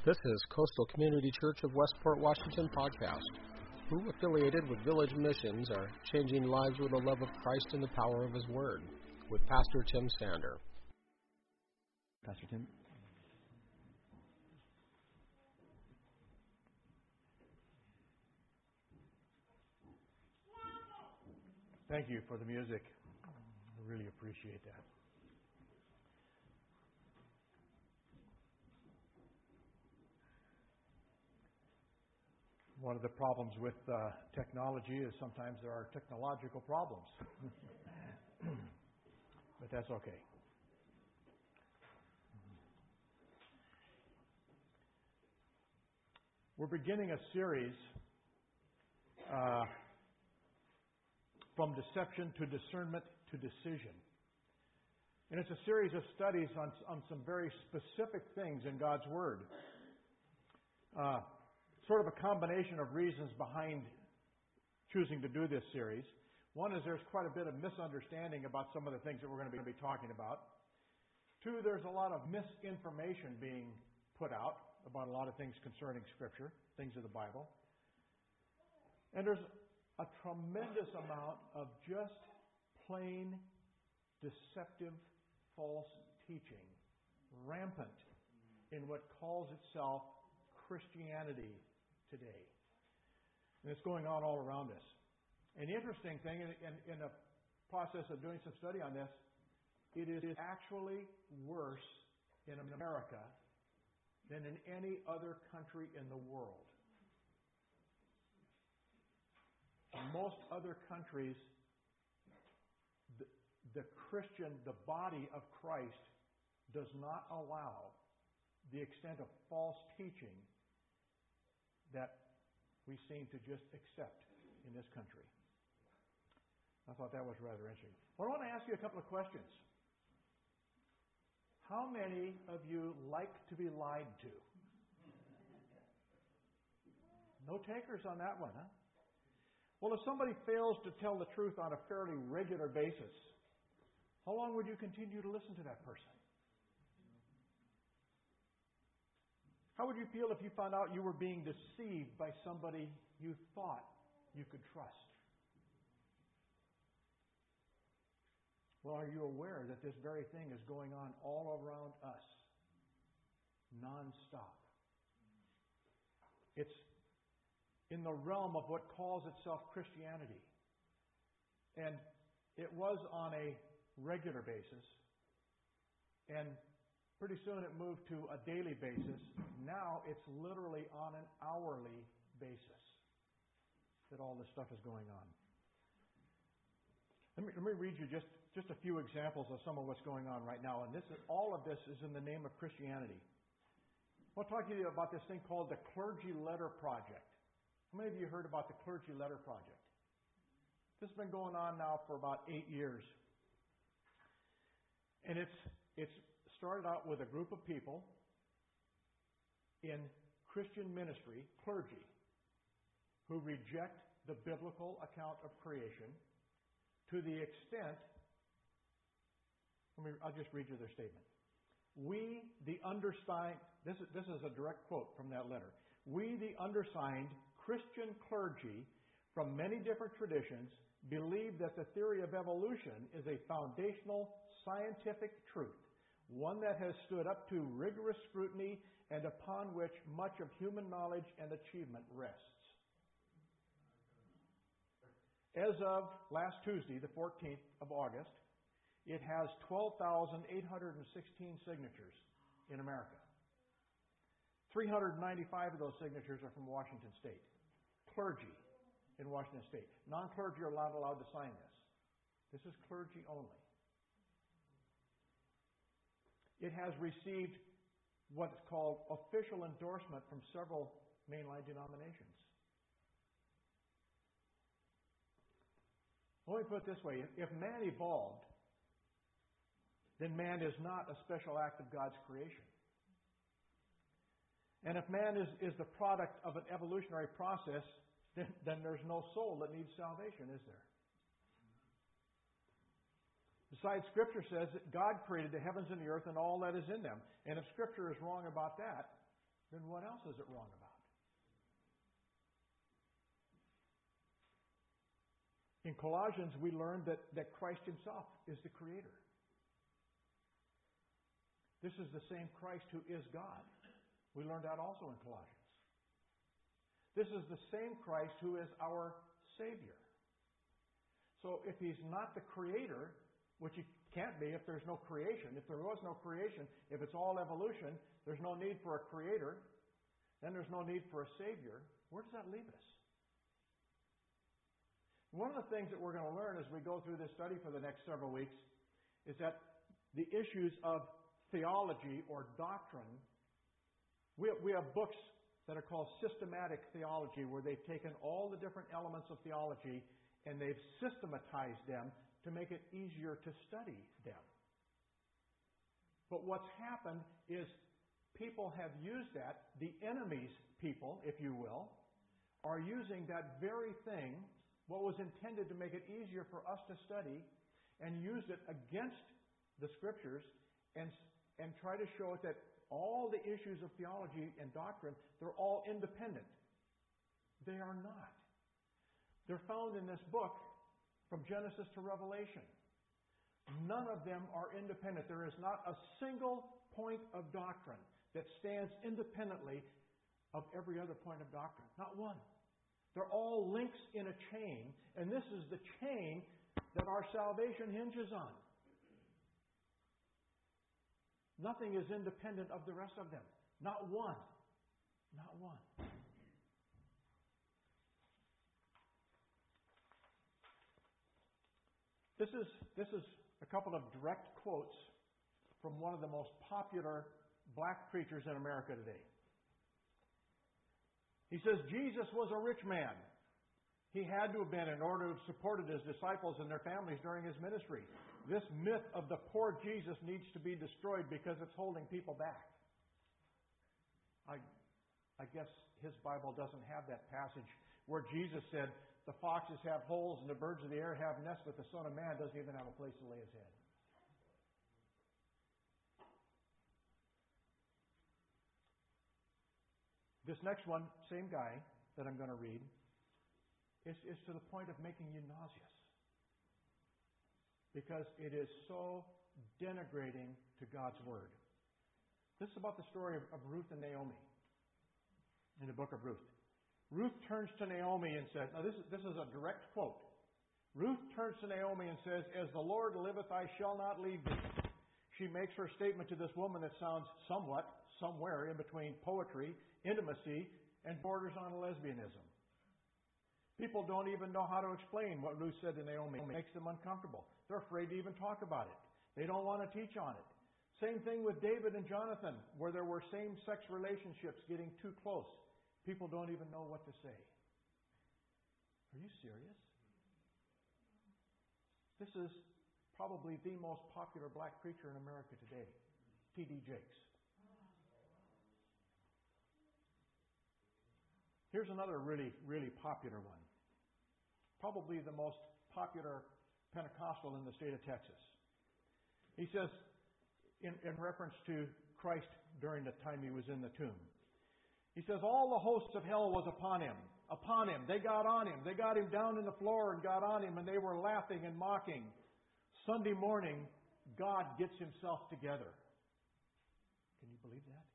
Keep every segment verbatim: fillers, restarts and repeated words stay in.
This is Coastal Community Church of Westport, Washington podcast, who, affiliated with Village Missions, are changing lives with the love of Christ and the power of His Word, with Pastor Tim Sander. Pastor Tim. Thank you for the music. I really appreciate that. One of the problems with uh, technology is sometimes there are technological problems. But that's okay. We're beginning a series uh, from deception to discernment to decision. And it's a series of studies on, on some very specific things in God's Word. Uh, sort of a combination of reasons behind choosing to do this series. One is there's quite a bit of misunderstanding about some of the things that we're going to be talking about. Two, there's a lot of misinformation being put out about a lot of things concerning Scripture, things of the Bible. And there's a tremendous amount of just plain deceptive false teaching, rampant in what calls itself Christianity today. And it's going on all around us. And the interesting thing, in, in the process of doing some study on this, it is actually worse in America than in any other country in the world. In most other countries, the, the Christian, the body of Christ, does not allow the extent of false teaching that we seem to just accept in this country. I thought that was rather interesting. Well, I want to ask you a couple of questions. How many of you like to be lied to? No takers on that one, huh? Well, if somebody fails to tell the truth on a fairly regular basis, how long would you continue to listen to that person? How would you feel if you found out you were being deceived by somebody you thought you could trust? Well, are you aware that this very thing is going on all around us, nonstop? It's in the realm of what calls itself Christianity. And it was on a regular basis. And pretty soon it moved to a daily basis. Now it's literally on an hourly basis that all this stuff is going on. Let me, let me read you just, just a few examples of some of what's going on right now. And this is, all of this is in the name of Christianity. I want to talk to you about this thing called the Clergy Letter Project. How many of you heard about the Clergy Letter Project? This has been going on now for about eight years. And it's it's started out with a group of people in Christian ministry, clergy, who reject the biblical account of creation to the extent, let me, I'll just read you their statement. We, the undersigned, this is, this is a direct quote from that letter. We, the undersigned Christian clergy from many different traditions, believe that the theory of evolution is a foundational scientific truth, one that has stood up to rigorous scrutiny and upon which much of human knowledge and achievement rests. As of last Tuesday, the fourteenth of August, it has twelve thousand eight hundred sixteen signatures in America. three hundred ninety-five of those signatures are from Washington State. Clergy in Washington State. Non-clergy are not allowed to sign this. This is clergy only. It has received what's called official endorsement from several mainline denominations. Let me put it this way. If man evolved, then man is not a special act of God's creation. And if man is, is the product of an evolutionary process, then, then there's no soul that needs salvation, is there? Besides, Scripture says that God created the heavens and the earth and all that is in them. And if Scripture is wrong about that, then what else is it wrong about? In Colossians, we learned that, that Christ Himself is the Creator. This is the same Christ who is God. We learned that also in Colossians. This is the same Christ who is our Savior. So if He's not the Creator, which He can't be if there's no creation, if there was no creation, if it's all evolution, there's no need for a Creator, then there's no need for a Savior. Where does that leave us? One of the things that we're going to learn as we go through this study for the next several weeks is that the issues of theology or doctrine, we have, we have books that are called systematic theology, where they've taken all the different elements of theology and they've systematized them to make it easier to study them. But what's happened is people have used that, the enemy's people, if you will, are using that very thing, what was intended to make it easier for us to study, and used it against the Scriptures and, and try to show it that all the issues of theology and doctrine, they're all independent. They are not. They're found in this book from Genesis to Revelation. None of them are independent. There is not a single point of doctrine that stands independently of every other point of doctrine. Not one. They're all links in a chain, and this is the chain that our salvation hinges on. Nothing is independent of the rest of them. Not one. Not one. This is, this is a couple of direct quotes from one of the most popular black preachers in America today. He says, Jesus was a rich man. He had to have been in order to have supported His disciples and their families during His ministry. This myth of the poor Jesus needs to be destroyed because it's holding people back. I, I guess his Bible doesn't have that passage where Jesus said, the foxes have holes and the birds of the air have nests, but the Son of Man doesn't even have a place to lay His head. This next one, same guy that I'm going to read, is, is to the point of making you nauseous. Because it is so denigrating to God's Word. This is about the story of, of Ruth and Naomi in the book of Ruth. Ruth turns to Naomi and says, now this is, this is a direct quote. Ruth turns to Naomi and says, as the Lord liveth, I shall not leave thee. She makes her statement to this woman that sounds somewhat, somewhere in between poetry, intimacy, and borders on lesbianism. People don't even know how to explain what Ruth said to Naomi. It makes them uncomfortable. They're afraid to even talk about it. They don't want to teach on it. Same thing with David and Jonathan, where there were same-sex relationships getting too close. People don't even know what to say. Are you serious? This is probably the most popular black preacher in America today, T D Jakes. Here's another really, really popular one. Probably the most popular Pentecostal in the state of Texas. He says, in, in reference to Christ during the time He was in the tomb, he says, all the hosts of hell was upon Him. Upon Him. They got on Him. They got Him down in the floor and got on Him, and they were laughing and mocking. Sunday morning, God gets Himself together. Can you believe that?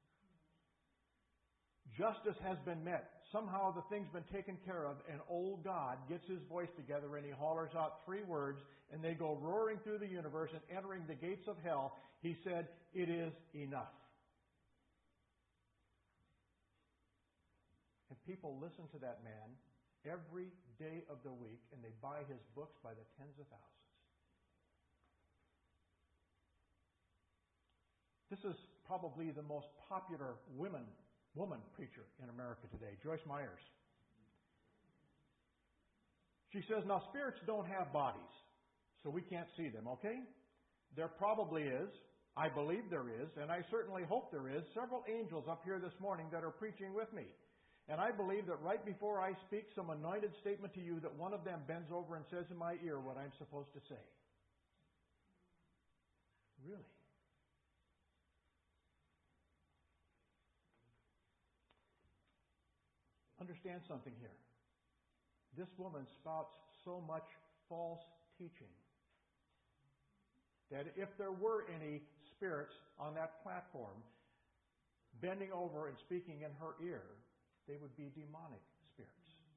Justice has been met. Somehow the thing's been taken care of, and old God gets His voice together and He hollers out three words, and they go roaring through the universe and entering the gates of hell. He said, it is enough. And people listen to that man every day of the week, and they buy his books by the tens of thousands. This is probably the most popular women woman preacher in America today, Joyce Myers. She says, now spirits don't have bodies, so we can't see them, okay? There probably is, I believe there is, and I certainly hope there is, several angels up here this morning that are preaching with me. And I believe that right before I speak some anointed statement to you, that one of them bends over and says in my ear what I'm supposed to say. Really? understand something here. This woman spouts so much false teaching that if there were any spirits on that platform bending over and speaking in her ear, they would be demonic spirits.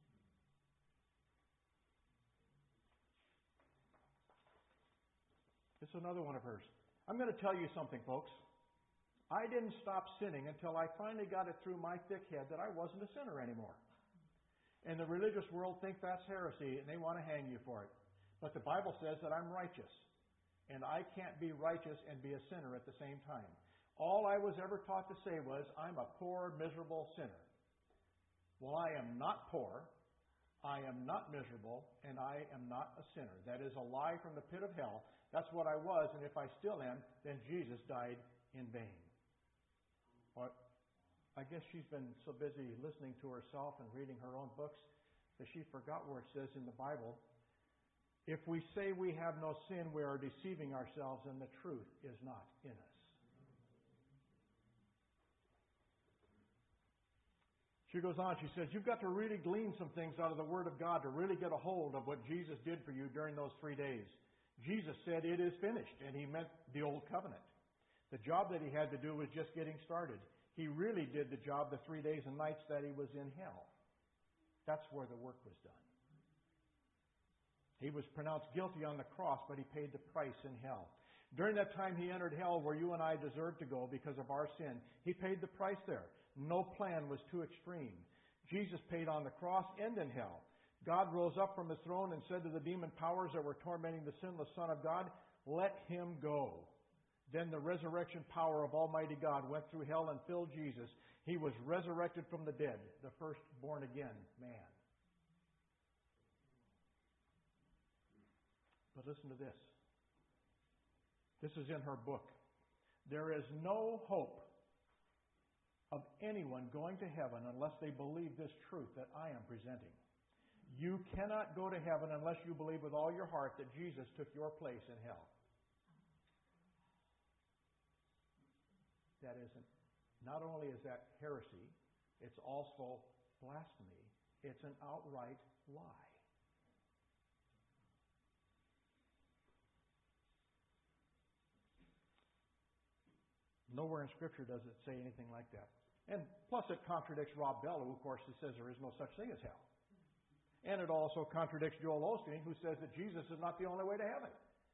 This is another one of hers. I'm going to tell you something, folks. I didn't stop sinning until I finally got it through my thick head that I wasn't a sinner anymore. And the religious world think that's heresy, and they want to hang you for it. But the Bible says that I'm righteous. And I can't be righteous and be a sinner at the same time. All I was ever taught to say was, I'm a poor, miserable sinner. Well, I am not poor, I am not miserable, and I am not a sinner. That is a lie from the pit of hell. That's what I was, and if I still am, then Jesus died in vain. Or, I guess she's been so busy listening to herself and reading her own books that she forgot where it says in the Bible, if we say we have no sin, we are deceiving ourselves, and the truth is not in us. She goes on, she says, you've got to really glean some things out of the Word of God to really get a hold of what Jesus did for you during those three days. Jesus said, it is finished, and He meant the Old Covenant. The job that He had to do was just getting started. He really did the job the three days and nights that He was in hell. That's where the work was done. He was pronounced guilty on the cross, but He paid the price in hell. During that time He entered hell where you and I deserved to go because of our sin. He paid the price there. No plan was too extreme. Jesus paid on the cross and in hell. God rose up from His throne and said to the demon powers that were tormenting the sinless Son of God, let him go. Then the resurrection power of Almighty God went through hell and filled Jesus. He was resurrected from the dead, the first born again man. But listen to this. This is in her book. There is no hope of anyone going to heaven unless they believe this truth that I am presenting. You cannot go to heaven unless you believe with all your heart that Jesus took your place in hell. That isn't, not only is that heresy, it's also blasphemy. It's an outright lie. Nowhere in Scripture does it say anything like that. And plus it contradicts Rob Bell, who of course says there is no such thing as hell. And it also contradicts Joel Osteen, who says that Jesus is not the only way to heaven.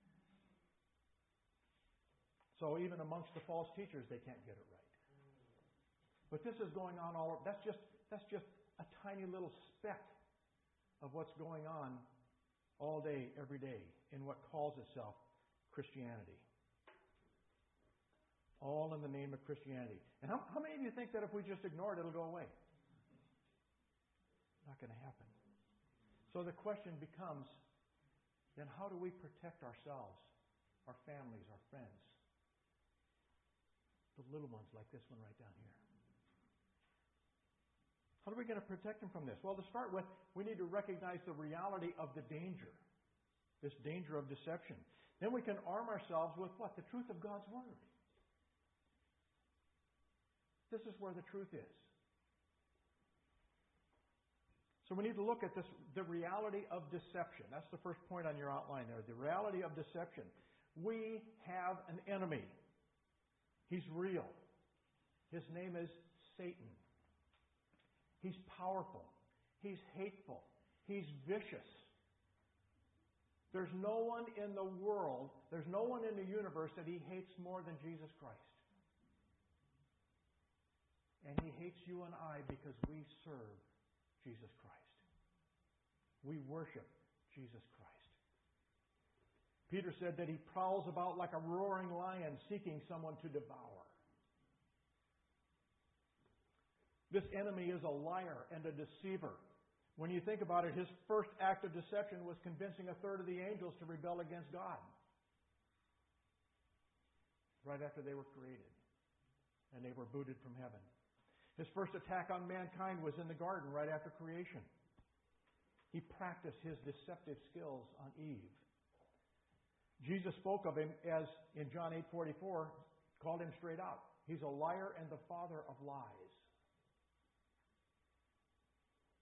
So even amongst the false teachers, they can't get it right. But this is going on all over. That's just, that's just a tiny little speck of what's going on all day, every day, in what calls itself Christianity. All in the name of Christianity. And how, how many of you think that if we just ignore it, it'll go away? Not going to happen. So the question becomes, then how do we protect ourselves, our families, our friends? The little ones like this one right down here. How are we going to protect them from this? Well, to start with, we need to recognize the reality of the danger, this danger of deception. Then we can arm ourselves with what? The truth of God's Word. This is where the truth is. So we need to look at this, the reality of deception. That's the first point on your outline there, the reality of deception. We have an enemy. He's real. His name is Satan. He's powerful. He's hateful. He's vicious. There's no one in the world, there's no one in the universe that he hates more than Jesus Christ. And he hates you and I because we serve Jesus Christ. We worship Jesus Christ. Peter said that he prowls about like a roaring lion seeking someone to devour. This enemy is a liar and a deceiver. When you think about it, his first act of deception was convincing a third of the angels to rebel against God. Right after they were created. And they were booted from heaven. His first attack on mankind was in the garden right after creation. He practiced his deceptive skills on Eve. Jesus spoke of him as, in John eight forty-four, called him straight out. He's a liar and the father of lies.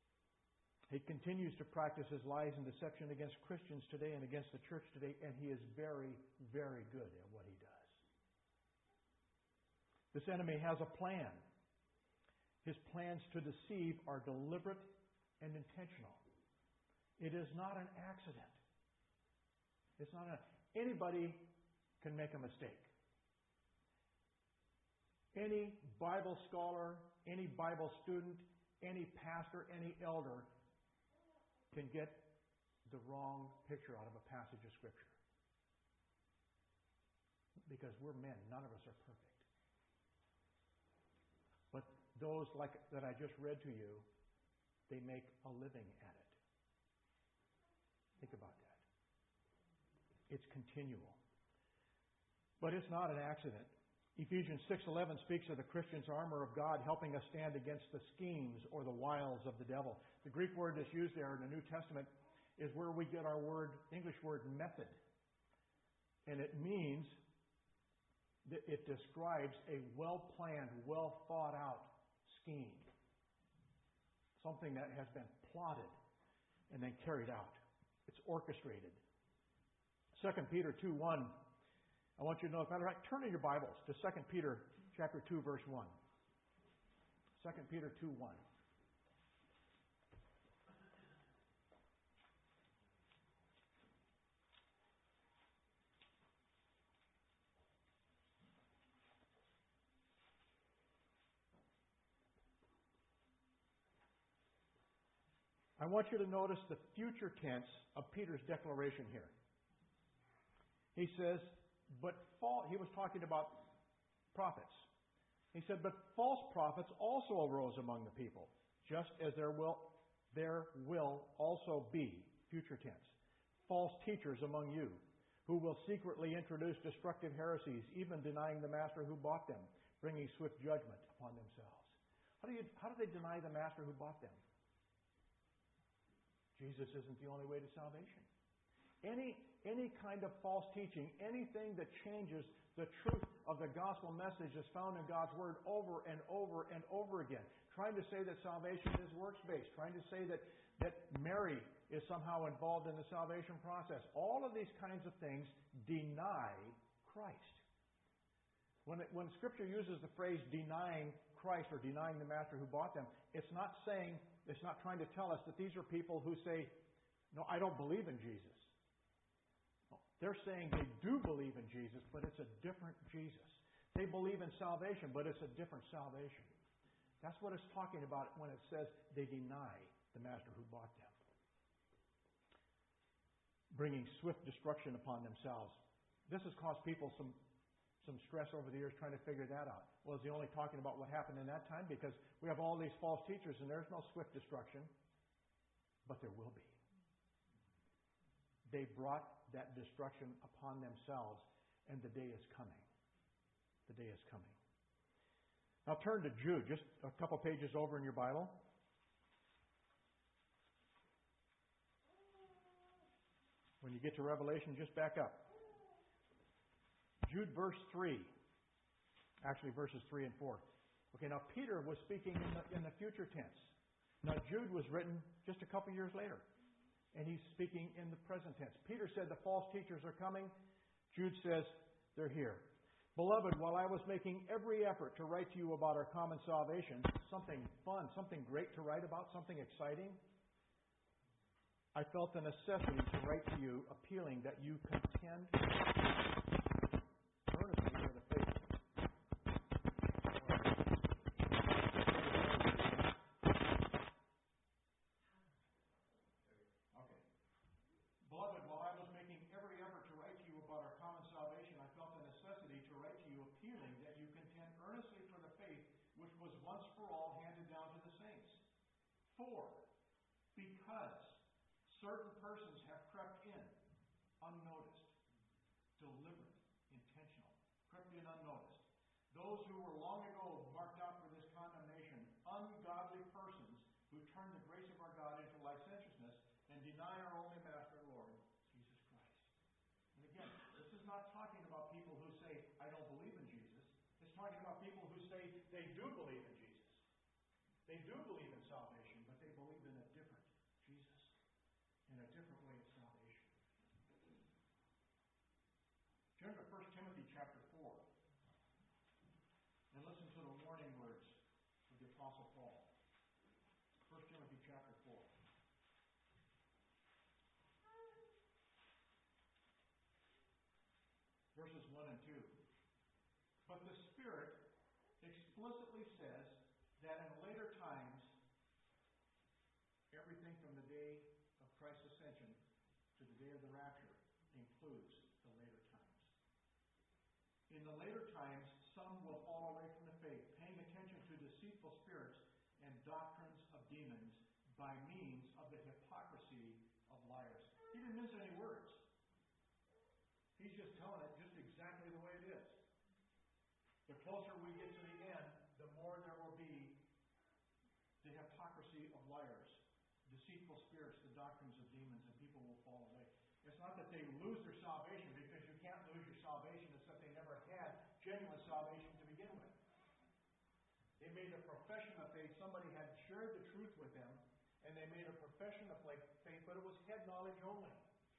He continues to practice his lies and deception against Christians today and against the church today, and he is very, very good at what he does. This enemy has a plan. His plans to deceive are deliberate and intentional. It is not an accident. It's not a, anybody can make a mistake. Any Bible scholar, any Bible student, any pastor, any elder can get the wrong picture out of a passage of Scripture. Because we're men. None of us are perfect. But those like that I just read to you, they make a living at it. Think about that. It's continual. But it's not an accident. Ephesians six eleven speaks of the Christian's armor of God helping us stand against the schemes or the wiles of the devil. The Greek word that's used there in the New Testament is where we get our word, English word method. And it means that it describes a well-planned, well-thought-out scheme. Something that has been plotted and then carried out. It's orchestrated. Second Peter two one. I want you to know, as a matter of fact, turn in your Bibles to Second Peter chapter two, verse one. Second Peter two one. I want you to notice the future tense of Peter's declaration here. He says, but fall, he was talking about prophets. He said, but false prophets also arose among the people, just as there will there will also be, future tense, false teachers among you, who will secretly introduce destructive heresies, even denying the master who bought them, bringing swift judgment upon themselves. How do you how do they deny the master who bought them? Jesus isn't the only way to salvation. Any any kind of false teaching, anything that changes the truth of the gospel message is found in God's Word over and over and over again. Trying to say that salvation is works-based. Trying to say that, that Mary is somehow involved in the salvation process. All of these kinds of things deny Christ. When, it, when Scripture uses the phrase denying Christ or denying the master who bought them, it's not saying, it's not trying to tell us that these are people who say, no, I don't believe in Jesus. They're saying they do believe in Jesus, but it's a different Jesus. They believe in salvation, but it's a different salvation. That's what it's talking about when it says they deny the master who bought them. Bringing swift destruction upon themselves. This has caused people some, some stress over the years trying to figure that out. Well, is he only talking about what happened in that time? Because we have all these false teachers and there's no swift destruction, but there will be. They brought that destruction upon themselves, and the day is coming. The day is coming. Now turn to Jude, just a couple pages over in your Bible. When you get to Revelation, just back up. Jude verse three. Actually, verses three and four. Okay, now Peter was speaking in the, in the future tense. Now Jude was written just a couple years later. And he's speaking in the present tense. Peter said the false teachers are coming. Jude says they're here. Beloved, while I was making every effort to write to you about our common salvation, something fun, something great to write about, something exciting, I felt the necessity to write to you appealing that you contend earnestly for the faith. Beloved, while I was making every effort to write to you about our common salvation, I felt the necessity to write to you appealing that you contend earnestly for the faith which was once for all handed down to the saints. For, because certain persons have crept in unnoticed, deliberate, intentional, crept in unnoticed. Those who were long ago marked out for this condemnation, ungodly persons who turn the grace of our God into licentiousness and deny our only Master and Lord, Jesus Christ. And again, this is not talking about people who say, I don't believe in Jesus. It's talking about people who say they do believe in Jesus. They do believe in salvation, but they believe in a different different way of salvation. Turn to First Timothy chapter four and listen to the warning words of the Apostle Paul. First Timothy chapter four. Verses one and two. But the Spirit explicitly says that in later times, everything from the day of Christ's ascension to the day of the rapture includes the later times. In the later times, some will fall away from the faith, paying attention to deceitful spirits and doctrines of demons by means of the hypocrisy of liars. He didn't mince any words. He's just telling it just exactly the way it is. The closer we get to the end, the more there will be the hypocrisy of liars, deceitful spirits, the doctrines of demons, and people will fall away. It's not that they lose their salvation, because you can't lose your salvation. It's that they never had genuine salvation to begin with. They made a profession of faith. Somebody had shared the truth with them, and they made a profession of faith, but it was head knowledge only.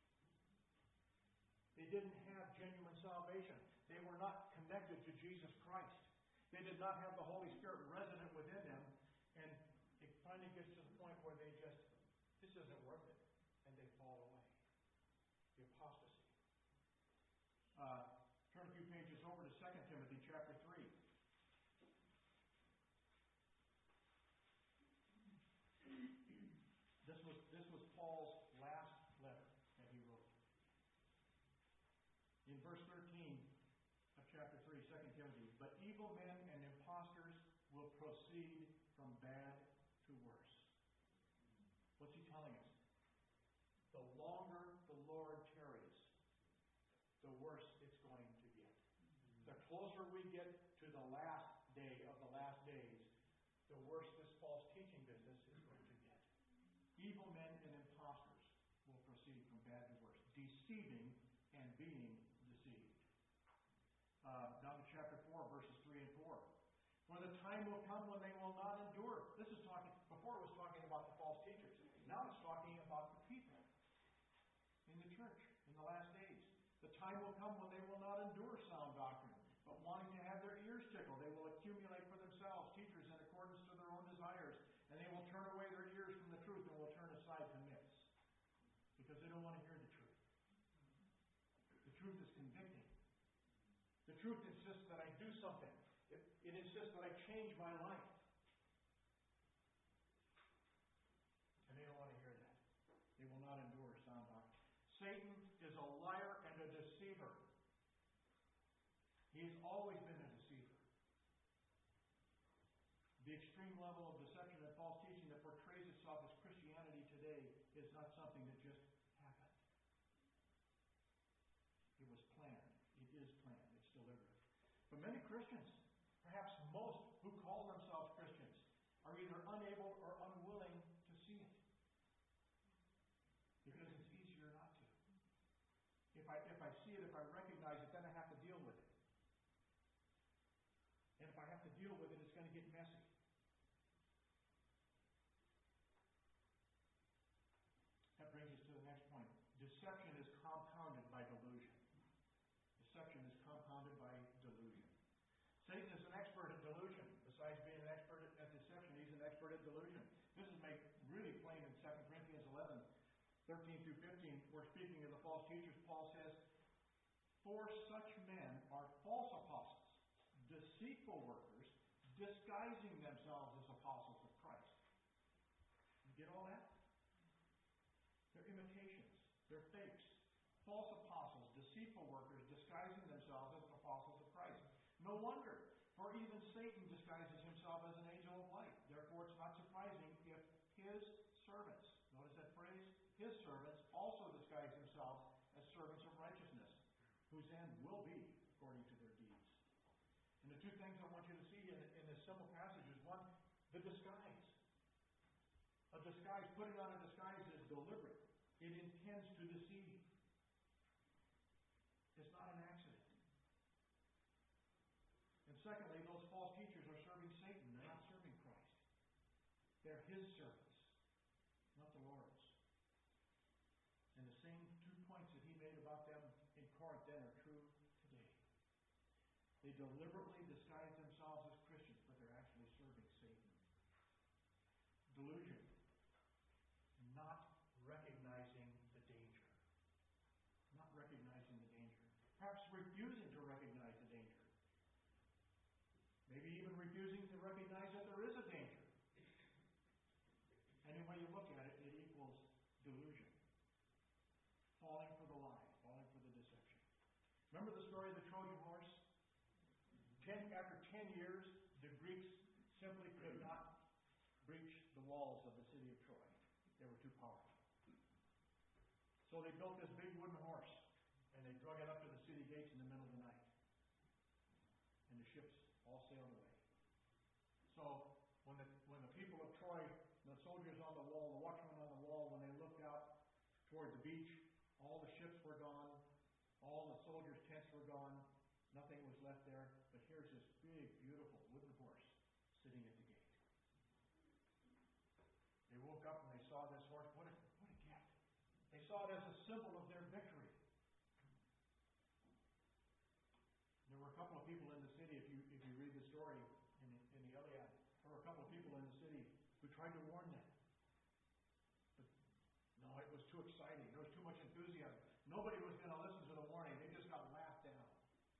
They didn't have genuine salvation. They were not connected to Jesus Christ. They did not have the Holy Spirit resident within them. And it finally gets to the point where they just, this isn't worth it. And they fall away. The apostasy. Uh, turn a few pages over to Second Timothy chapter three. This was, this was Paul's last letter that he wrote. In verse thirteen of chapter three, Second Timothy, but evil men and impostors will proceed from bad to worse. What's he telling us? The longer the Lord tarries, the worse it's going to get. The closer we get to the last day of the last days, the worse this false teaching business is going to get. Evil men and impostors will proceed from bad to worse, deceiving and being deceived. Uh, down to chapter four, verses three and four. For the time will come when they will not endure. This is talking, before it was talking about the false teachers. Now it's talking about the people in the church in the last days. The time will come when they will not endure sound doctrine, but wanting to have their ears tickled, they will accumulate for themselves teachers in accordance to their own desires, and they will turn away their ears from the truth and will turn aside to myths, because they don't want to hear the truth. The truth is convicting. The truth insists that I do something. It, it insists that I change my life. And they don't want to hear that. They will not endure sound doctrine. Satan is a liar and a deceiver. He has always been a deceiver. The extreme level of deception and false teaching that portrays itself as Christianity today is not something that just happened. It was planned. It is planned. It's deliberate. But many Christians, perhaps most who call themselves Christians, are either unable or unwilling to see it. Because it's easier not to. If I, if I see it, if I recognize it, then I have to deal with it. And if I have to deal with it, it's going to get messy. That brings us to the next point. Deception is compounded by delusion. Deception is compounded by delusion. Satan is an expert at delusion. Besides being an expert at deception, he's an expert at delusion. This is made really plain in Second Corinthians eleven, thirteen through fifteen. We're speaking of the false teachers. Paul says, for such men are false apostles, deceitful workers, disguising themselves as apostles of Christ. You get all that? They're imitations. They're fakes. False apostles, deceitful workers, disguising themselves as apostles of Christ. No wonder, for even Satan disguises himself as an angel of light. Therefore, it's not surprising if his servants, notice that phrase, his servants also disguise themselves as servants of righteousness, whose end will be according to their deeds. And the two things I want you to see in, in this simple passage is, one, the disguise. A disguise, putting on a disguise is deliberate. It intends to deceive. It's not an accident. And secondly, those false teachers are serving Satan. They're not serving Christ. They're his servants, not the Lord's. deliberately disguise themselves as Christians, but they're actually serving Satan. Delusion. Not recognizing the danger. Not recognizing the danger. Perhaps refusing to recognize the danger. Maybe even refusing to recognize that there is a danger. Any way you look at it, it equals delusion. Falling for the lie, falling for the deception. Remember the story of the Trojan horse? Ten, after ten years, the Greeks simply could not breach the walls of the city of Troy. They were too powerful. So they built this big wooden horse, and they drug it up to the city gates in the middle of the night. And the ships all sailed away. So when the when the people of Troy, the soldiers on the wall, the watchmen on the wall, when they looked out toward the beach, all the ships were gone, all the soldiers' tents were gone, nothing was left there. But here's this big, beautiful wooden horse sitting at the gate. They woke up and they saw this horse. What a, what a gift. They saw it as a symbol of their victory. There were a couple of people in the city, if you if you read the story in the, in the Iliad, there were a couple of people in the city who tried to warn them. But no, it was too exciting. There was too much enthusiasm. Nobody was going to listen to the warning. They just got laughed down.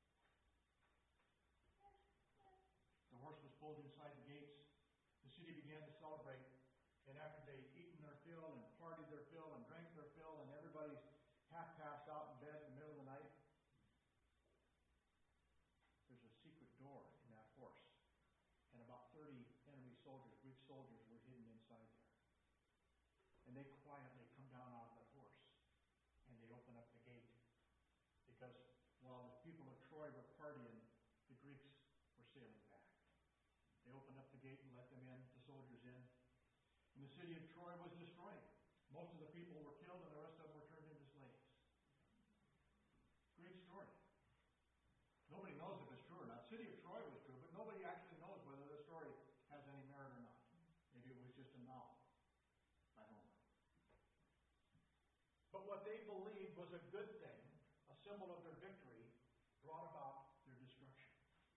The horse was pulled inside the gates. The city began to celebrate. And after they'd eaten their fill and partied their fill and drank their fill and everybody's half passed out in bed in the middle of the night, there's a secret door in that horse. And about thirty enemy soldiers, Greek soldiers, were hidden inside there. And they quietly come down out of that horse. And they open up the gate. Because while the people of Troy were partying, the Greeks were sailing back. They opened up the gate and let them in, the soldiers in. And the city of Troy was destroyed. Most of the people were killed and the rest of them were turned into slaves. Great story. Nobody knows if it's true or not. The city of Troy was true, but nobody actually knows whether the story has any merit or not. Maybe it was just a novel by Homer. But what they believed was a good thing, a symbol of their victory, brought about their destruction.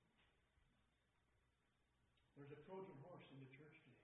There's a Trojan horse in the church today.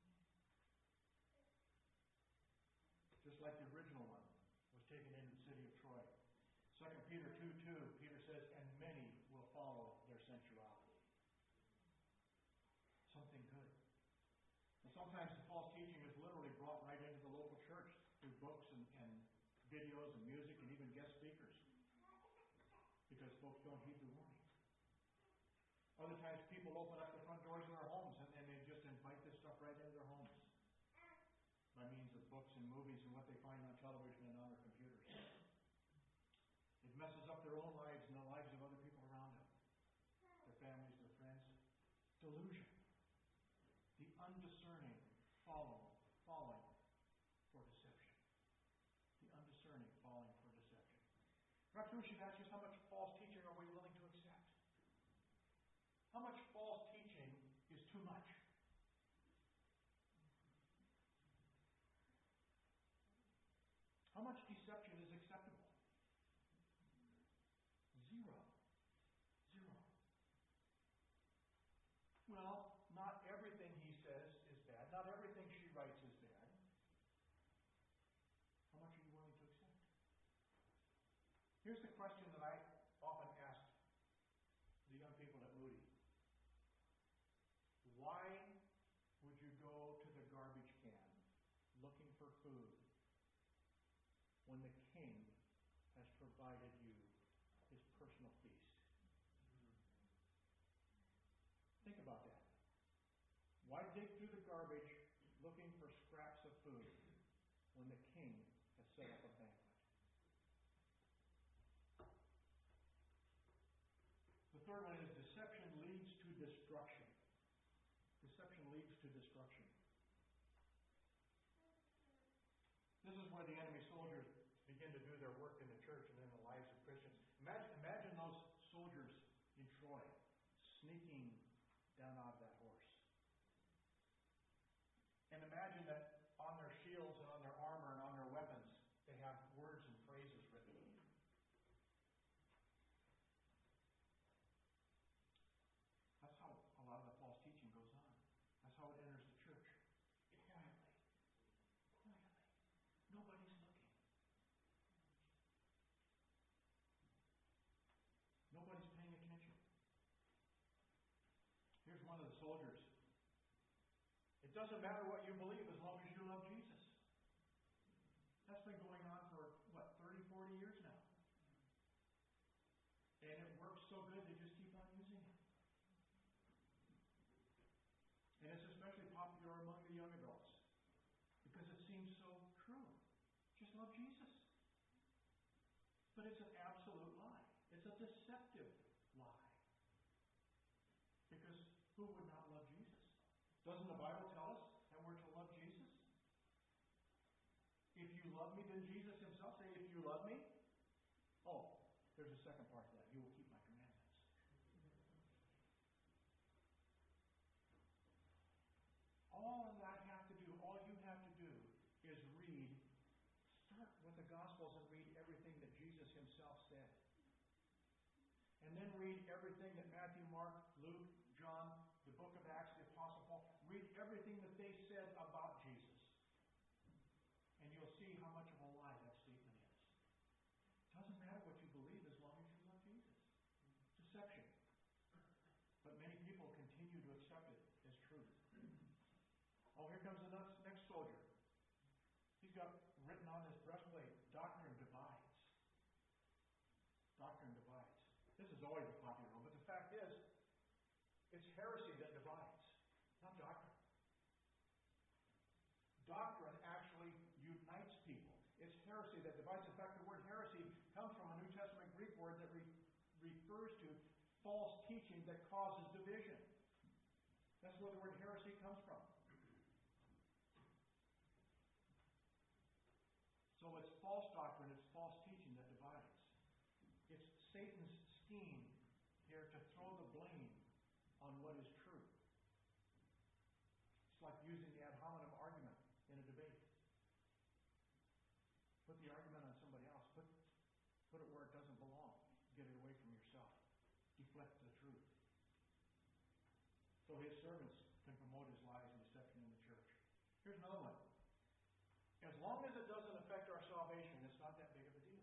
Just like the original one was taken into the city of Troy. Second Peter two two, Peter says, and many will follow their sensuality. Something good. And sometimes the false teaching is literally brought right into the local church through books and, and videos and music and even guest speakers. Because folks don't heed the warning. Other times people open up the front doors of their homes and, and they just invite this stuff right into their homes. By means of books and movies and what they find on television and on their computers. It messes up their own lives and the lives of other people around them. Their families, their friends. Delusion. The undiscerning follow, falling for deception. The undiscerning falling for deception. Perhaps we should ask you, how much false teaching are we willing to accept? How much false teaching is too much? How much deception is acceptable? Zero. Zero. Well, not everything he says is bad. Not everything she writes is bad. How much are you willing to accept? Here's the question that I often ask the young people at Moody. Why would you go to the garbage can looking for food when the King has provided you his personal feast? Think about that. Why dig through the garbage looking for scraps of food when the King has set up a banquet? The third one is deception leads to destruction. Deception leads to destruction. This is where the enemy soldiers begin to do their work in the church and in the lives of Christians. Imagine, imagine those soldiers in Troy sneaking down out of that horse. And imagine that on their shields and on their armor and on their weapons, they have words and phrases written. soldiers. It doesn't matter what you believe as long as you love Jesus. That's been going on for, what, thirty, forty years now. And it works so good, they just keep on using it. And it's especially popular among the young adults because it seems so true. Just love Jesus. But it's an absolute lie. It's a deceptive lie. Because who would not love Jesus? Doesn't the Bible tell us that we're to love Jesus? If you love me, then Jesus himself say, if you love me, oh, there's a second part to that. You will keep my commandments. All that I have to do, all you have to do is read, start with the Gospels and read everything that Jesus himself said. And then read everything that Matthew, Mark, Luke, John, the book of Acts, the Apostle Paul, read everything that they said about Jesus. And you'll see how much of a lie that statement is. It doesn't matter what you believe as long as you love Jesus. Deception. But many people continue to accept it as truth. Oh, here comes the next, next soldier. He's got written on his breastplate, doctrine divides. Doctrine divides. This is always a popular one, but the fact is, it's heresy that divides, not doctrine. Doctrine actually unites people. It's heresy that divides. In fact, the word heresy comes from a New Testament Greek word that re- refers to false teaching that causes division. That's where the word heresy comes from. So it's false doctrine, it's false teaching that divides. It's Satan's scheme here to throw the blame on what is true. It's like using the ad hominem argument in a debate. Put the argument on somebody else. Put, put it where it doesn't belong. Get it away from yourself. Deflect the truth. So his servants can promote his lies and deception in the church. Here's another one. As long as it doesn't affect our salvation, it's not that big of a deal.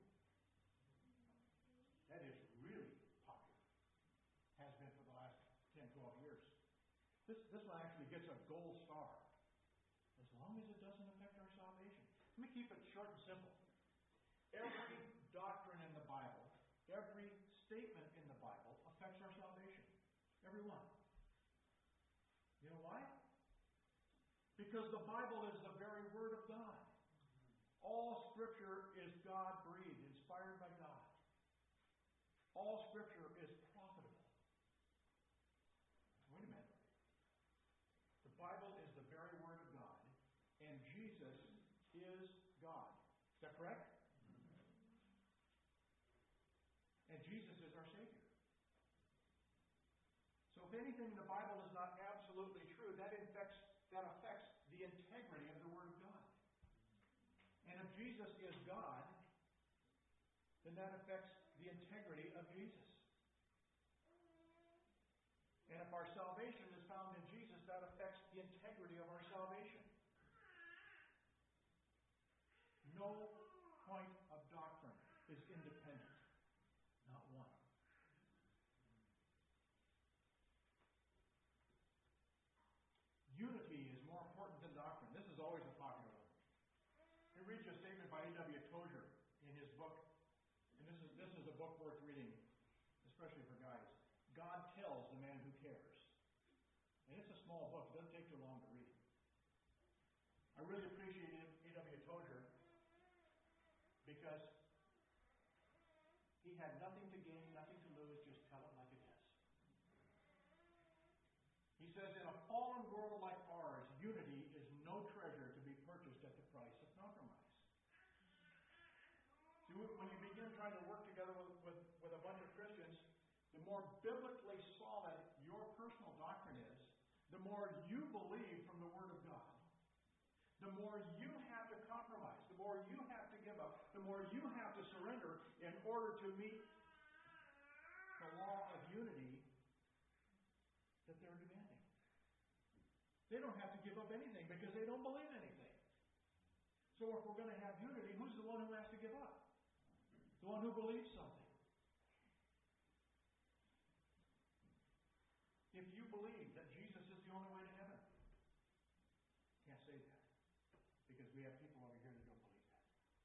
That is really popular. Has been for the last ten, twelve years. This, this one actually gets a gold star. As long as it doesn't affect our salvation. Let me keep it short and simple. Every doctrine in the Bible, every statement in the Bible affects our salvation. Every one. You know why? Because the Bible is the very Word of God. All Scripture is God-breathed, inspired by God. All Scripture is profitable. Wait a minute. The Bible is the very Word of God, and Jesus is God. Is that correct? And Jesus is our Savior. So if anything in the Bible is not absolutely true, that affects, that affects the integrity of the Word of God. And if Jesus is God, then that affects the integrity of Jesus. And if our salvation is found in Jesus, that affects the integrity of our salvation. No point of doctrine is independent. Not one. Unity is more important than doctrine. This is always a popular one. Let me read you a statement by A W Tozer in his book. And this is, this is a book worth reading, especially for guys. God Tells the Man Who Cares. And it's a small book. It doesn't take too long to read. I really appreciate A W Tozer because he had nothing to gain, nothing to lose, just tell it like it is. He says, in a fallen world like ours, unity is no treasure to be purchased at the price of compromise. See, when you begin trying to work together with, with, with a bunch of Christians, the more biblically solid your personal doctrine is, the more you believe from the Word of God, the more you have to compromise, the more you have to give up, the more you have to surrender in order to meet the law of unity that they're demanding. They don't have to give up anything because they don't believe anything. So if we're going to have unity, who's the one who has to give up? The one who believes something. If you believe that Jesus is we have people over here that don't believe that.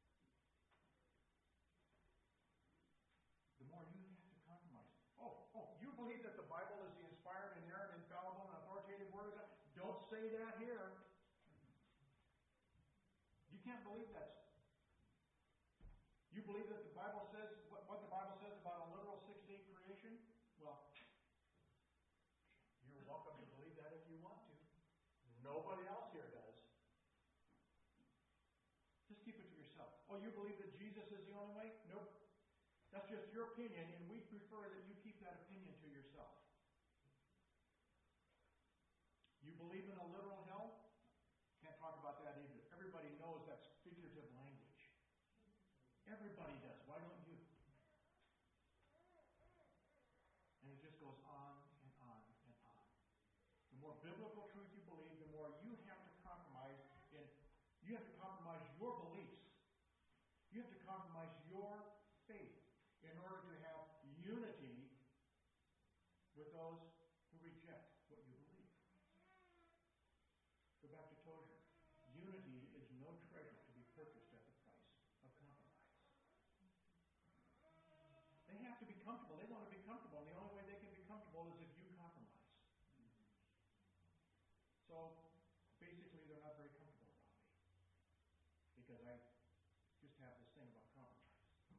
The more you have to compromise. Oh, oh, you believe that the Bible is the inspired, inerrant, infallible, and authoritative Word of God? Don't say that here. You can't believe that. You believe that the Bible says what, what the Bible says about a literal six-day creation? Well, you're welcome to believe that if you want to. Nobody else here does. Just keep it to yourself. Oh, you believe that Jesus is the only way? Nope. That's just your opinion, and we prefer that you keep that opinion to yourself. You believe in a literal hell? Can't talk about that either. Everybody knows that's figurative language. Everybody does. Why don't you? And it just goes on and on and on. The more biblical truth you believe, the more you have to compromise in You have to compromise your beliefs. You have to compromise your faith in order to have unity with those who reject what you believe. Go back to Tozer. Unity is no treasure to be purchased at the price of compromise. They have to be comfortable. They want to be comfortable. And the only way they can be comfortable is if you compromise. So, basically, they're not very comfortable. Because I just have this thing about compromise.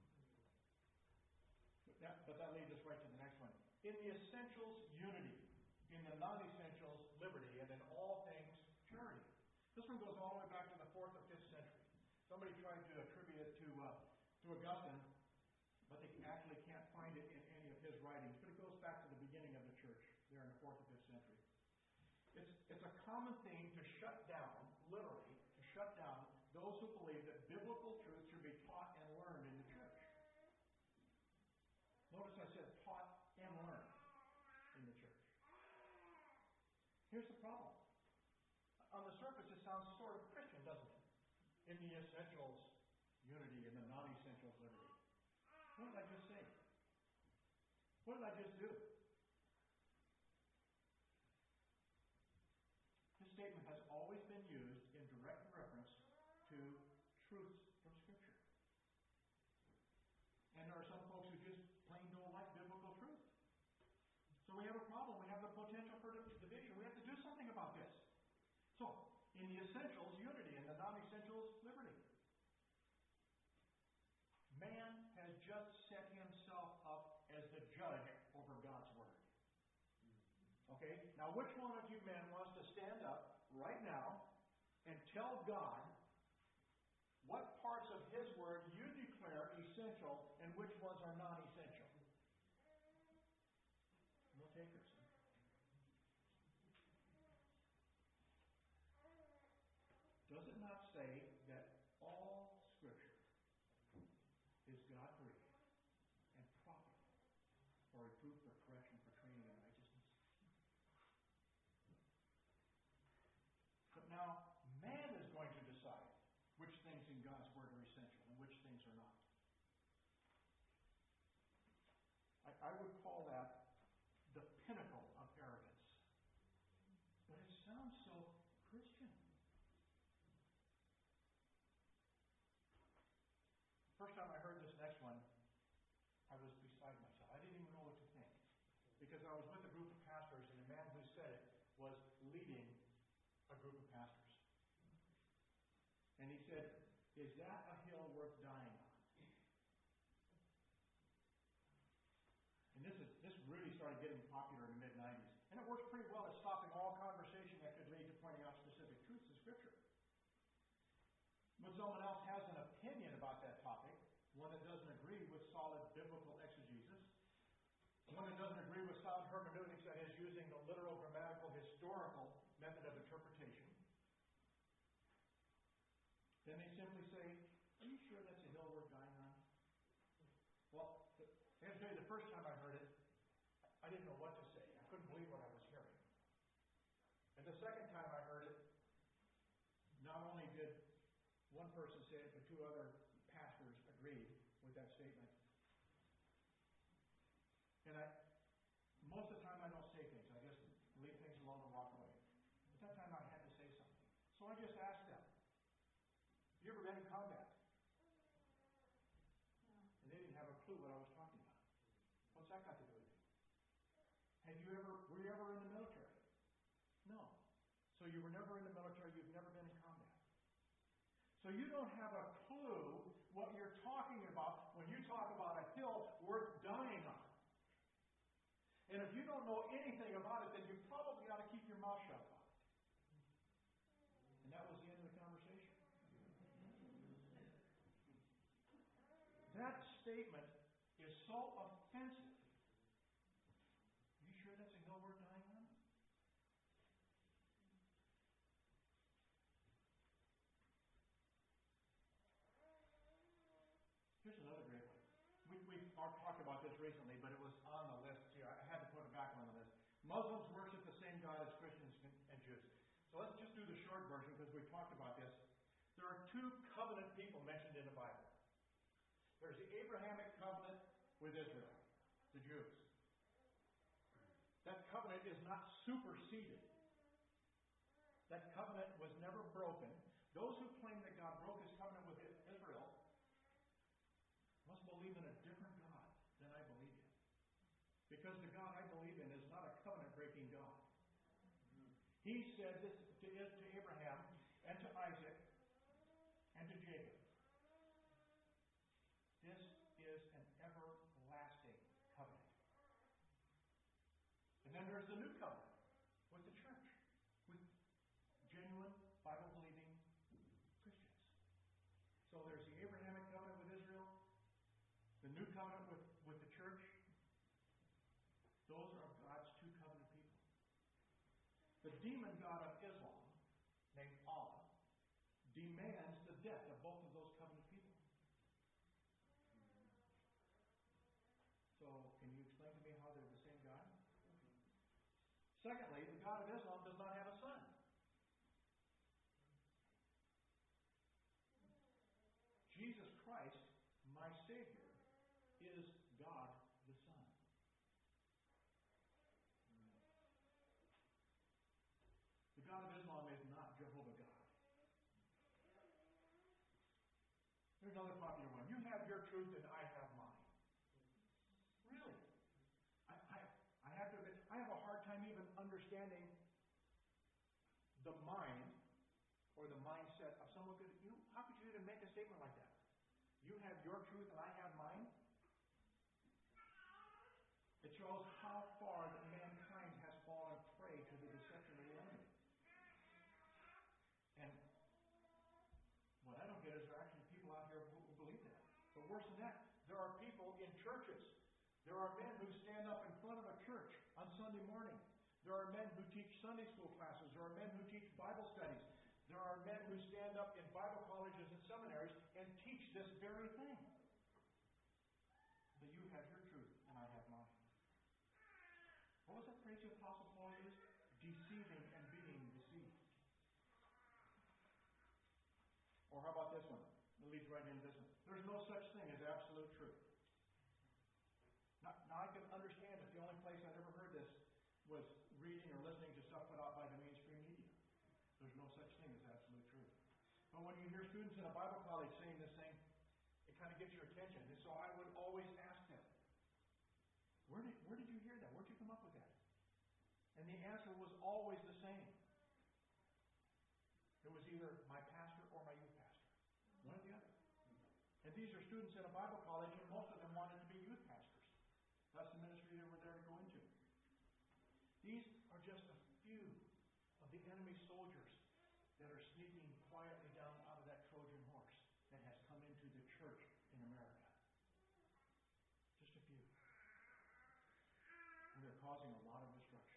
But that, but that leads us right to the next one. In the essentials, unity. In the non-essentials, liberty. And in all things, charity. This one goes all the way back to the fourth or fifth century. Somebody tried to attribute it to, uh, to Augustine, but they actually can't find it in any of his writings. But it goes back to the beginning of the church, there in the fourth or fifth century. It's, it's a common thing to shut down, literally, to shut down those who believe that biblical truth should be taught and learned in the church. Notice I said taught and learned in the church. Here's the problem. On the surface, it sounds sort of Christian, doesn't it? In the essentials, unity. In the non-essentials, liberty. What did I just say? What did I just do? This statement has always been used in direct reference to truths from Scripture. And there are some folks who just plain don't like biblical truth. So we have a problem. We have the potential for division. We have to do something about this. So, in the essentials, unity. In the non-essentials, liberty. Man has just set himself up as the judge over God's Word. Okay? Now, which one of you men wants to stand up right now and tell God what parts of His Word you declare essential and which ones are non-essential? No takers. Does it not say that all Scripture is God-breathed and profitable for reproof, for correction, for training in righteousness? But now, man is going to decide which things in God's Word are essential and which things are not. I, I would call that the pinnacle of arrogance. But it sounds so Christian. First time I heard this next one, I was beside myself. I didn't even know what to think. Because I was with a group of pastors, and the man who said it was leading a group of pastors. And he said, "Is that a hill worth dying on?" And this is this really started getting popular in the mid nineties. And it works pretty well at stopping all conversation that could lead to pointing out specific truths in Scripture. When someone else has an opinion about that topic, one that doesn't agree with solid biblical exegesis, one that doesn't agree with sound hermeneutics, that is, using the literal, grammatical, historical method of interpretation, then they simply say, "Are you sure that's a hill worth dying on?" Well, I have to tell you, the first time I heard it, I didn't know what to say. I couldn't believe what I was hearing. And the second time I heard it, not only did one person say it, but two other pastors agreed with that statement. And I, most of the time I don't say things. I just leave things alone and walk away. But that time I had to say something. So I just asked them, You ever been in combat? And they didn't have a clue what I was talking about. What's that got to do with it? Have you ever, were you ever in the military? No. So you were never in the military, you've never been in combat. So you don't have a clue what you're talking about when you talk about a hill worth dying on. And if you don't know anything about it, then you probably ought to keep your mouth shut about it. And that was the end of the conversation. That statement is so offensive. Are you sure that's a hill worth dying on? Here's another great one. We, we've talked about this recently, but it was on the list here. I had to put it back on the list. Muslims worship the same God as Christians and Jews. So let's just do the short version because we've talked about this. There are two covenant people mentioned in the Bible. There's the Abrahamic covenant with Israel, the Jews. That covenant is not superseded. That covenant was never broken. Those who claim that God broke his covenant with Israel must believe in a different God than I believe in. Because the God I believe in is not a covenant-breaking God. He said this to, to Abraham and to Isaac and to Jacob. This is an everlasting covenant. And then there's the new covenant with the church, with genuine Bible-believing Christians. So there's the Abrahamic covenant with Israel, the new covenant with, with the church. Those are God's two covenant people. The demon god of Islam, named Allah, demands the death of both of those covenant people. So, can you explain to me how they're the same God? Secondly, the God of Islam does not have a son. Jesus Christ, my Savior, is God the Son. The God of Islam is not Jehovah God. There's another popular one. You have your truth and I have mine. Really? I, I, I have to admit, I have a hard time even understanding the mind or the mindset of someone who, you know, how could you even make a statement like that? You have your truth and I have mine? It shows how far that mankind has fallen prey to the deception of the enemy. And what I don't get is there are actually people out here who, who believe that. But worse than that, there are people in churches. There are men who stand up in front of a church on Sunday morning. There are men who teach Sunday school classes. There are men who teach Bible studies. There are men who stand up in Bible colleges and seminaries and teach this very thing. That you have your truth and I have mine. What was that phrase the Apostle Paul used? Deceiving and being deceived. Or how about this one? It leads right into this one. There's no such thing as absolute truth. Now, now I can understand if the only place I'd ever heard this was reading or listening to stuff put out by the mainstream media. There's no such thing as absolute truth. But when you hear students in a Bible college saying this thing, it kind of gets your attention. And so I would always ask them, where did, where did you hear that? Where did you come up with that? And the answer was always the same. It was either my pastor or my youth pastor. One or the other. And these are students at a Bible college, and most of them wanted to be youth pastors. That's the ministry they were there to go into. These are just a few of the enemy soldiers that are sneaking quietly down out of that Trojan horse that has come into the church in America. Just a few. And they're causing a lot of destruction.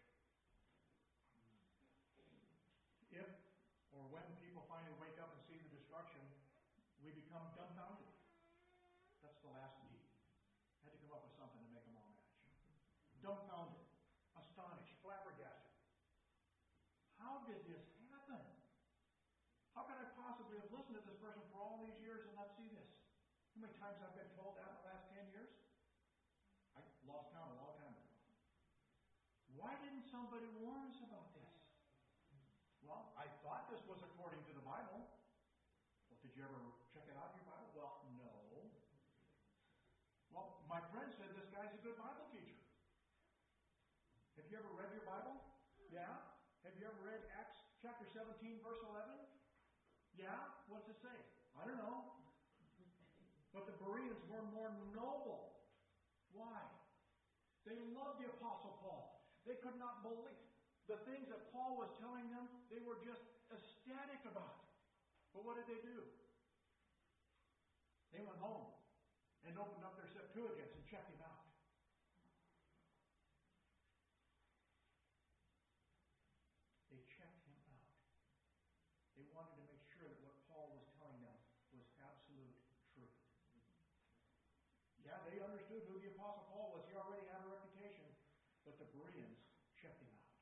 If or when people finally wake up and see the destruction, we become dumbfounded. That's the last D. I had to come up with something to make them all match. Dumbfounded, astonished, flabbergasted. How did this happen? How could I possibly have listened to this person for all these years and not see this? How many times I've been told that in the last ten years? I lost count a long time ago. Why didn't somebody warn us about this? Well, I thought this was according to the Bible. Well, did you ever check it out in your Bible? Well, no. Well, my friend said this guy's a good Bible teacher. Have you ever read your Bible? Yeah. Have you ever read Acts chapter seventeen, verse eleven? Yeah. What's it say? I don't know. But the Bereans were more noble. Why? They loved the Apostle Paul. They could not believe the things that Paul was telling them. They were just ecstatic about. But what did they do? They went home and opened up their Septuagints and checked him out. They checked him out. They wanted to make sure that what Paul was telling them was absolute truth. Yeah, they understood who the Apostle Paul was. He already had a reputation. But the Bereans checked him out.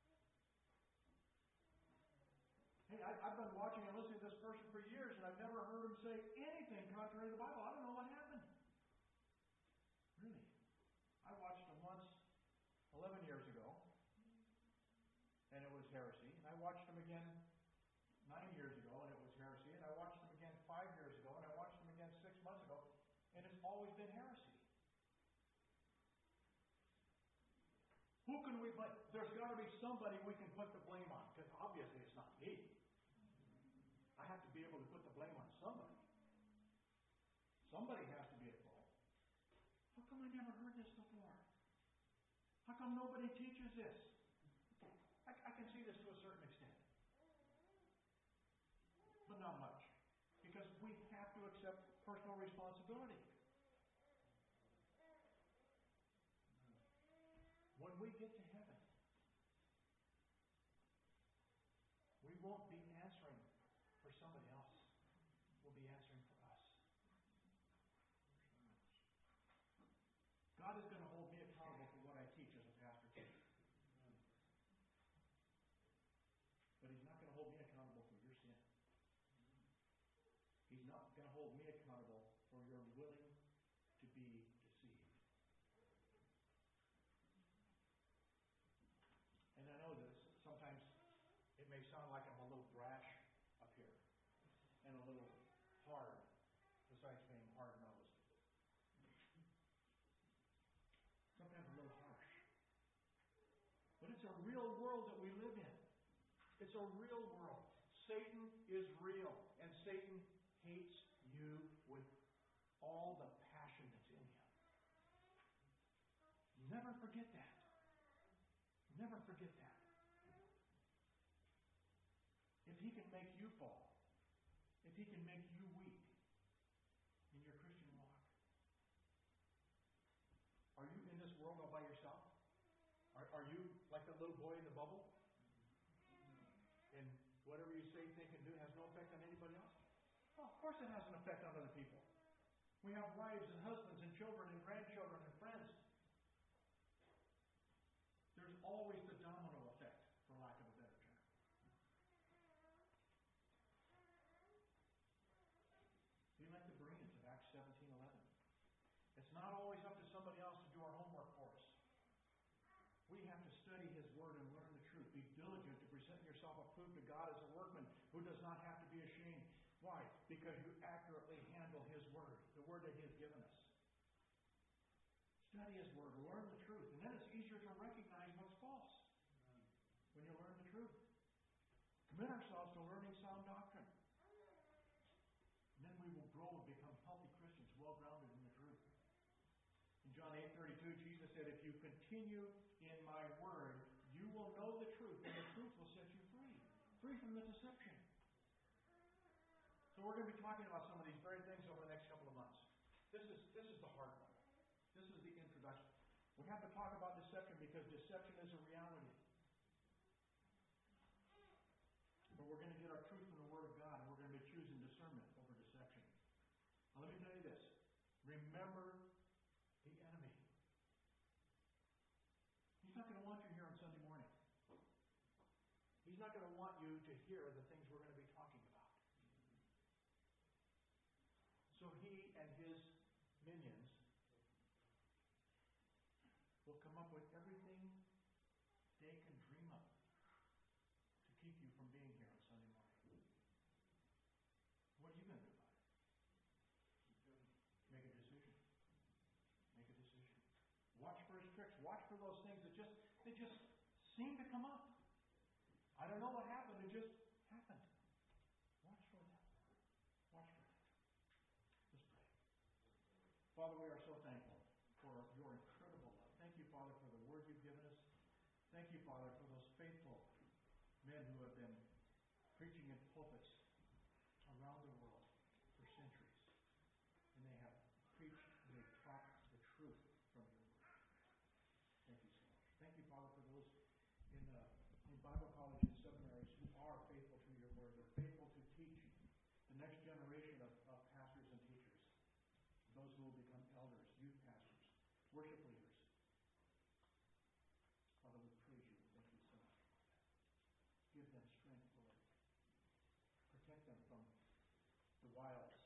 Hey, I, I've been watching and listening to this person for years, and I've never heard him say anything contrary to the Bible. I don't know what happened. Really. I watched him once eleven years ago, and it was heresy. And I watched him again nine years ago, and it was heresy. And I watched him again five years ago, and I watched him again six months ago, and it's always been heresy. Who can we blame? There's got to be somebody we can put the blame on, because obviously it's not me. I have to be able to put the blame on somebody. Somebody has to be at fault. How come I never heard this before? How come nobody teaches this? I, I can see this to a certain extent. But not much. Because we have to accept personal responsibility. When we get to heaven, we won't be answering for somebody else. We'll be answering for us. God is going to hold me accountable for what I teach as a pastor too. But He's not going to hold me accountable for your sin. He's not going to hold me accountable for your willing to be deceived. And I know this, sometimes it may sound like I'm a little brash up here and a little hard, besides being hard-nosed. Sometimes a little harsh. But it's a real world that we live in. It's a real world. Satan is real, and Satan hates you with all the passion that's in him. Never forget that. Never forget that. If he can make you fall, if he can make you weak in your Christian walk, are you in this world all by yourself? Are, are you like that little boy in the bubble? And whatever you say, think, and do has no effect on anybody else? Well, of course it has an effect on other people. We have wives and husbands and children and grandchildren and friends. There's always the domino effect, for lack of a better term. Be like the Bereans of Acts seventeen eleven. It's not always up to somebody else to do our homework for us. We have to study His Word and learn the truth. Be diligent to present yourself approved to God as a workman who does not have to be ashamed. Why? Because you accurately handle His Word, the Word that He has given us. Study His Word, learn the truth, and then it's easier to recognize what's false when you learn the truth. Commit ourselves to learning sound doctrine. And then we will grow and become healthy Christians, well-grounded in the truth. In John eight thirty-two, Jesus said, if you continue in my word, you will know the truth, and the truth will set you free. Free from the deception. So we're going to be talking about some of these very things over the next couple of months. This is, this is the hard one. This is the introduction. We have to talk about deception because deception is a reality. But we're going to get our truth from the Word of God, and we're going to be choosing discernment over deception. Now let me tell you this. Remember the enemy. He's not going to want you here on Sunday morning. He's not going to want you to hear the things we're going to be talking about. So he and his minions will come up with everything they can dream of to keep you from being here on Sunday morning. What are you going to do? They just seem to come up. I don't know what happened. It just happened. Watch for that. Watch for that. Let's pray. Father, we are so thankful for your incredible love. Thank you, Father, for the word you've given us. Thank you, Father, for those faithful men who have been preaching in pulpits around the world for centuries. And they have preached and they've taught the truth from your word. Thank you so much. Thank you, Father, for those in, uh, in Bible colleges and seminaries who are faithful to your word. They're faithful to teach the next generation of, of pastors and teachers, those who will become elders, youth pastors, worship leaders. Father, we praise you. Thank you so much. Give them strength, Lord. Protect them from the wiles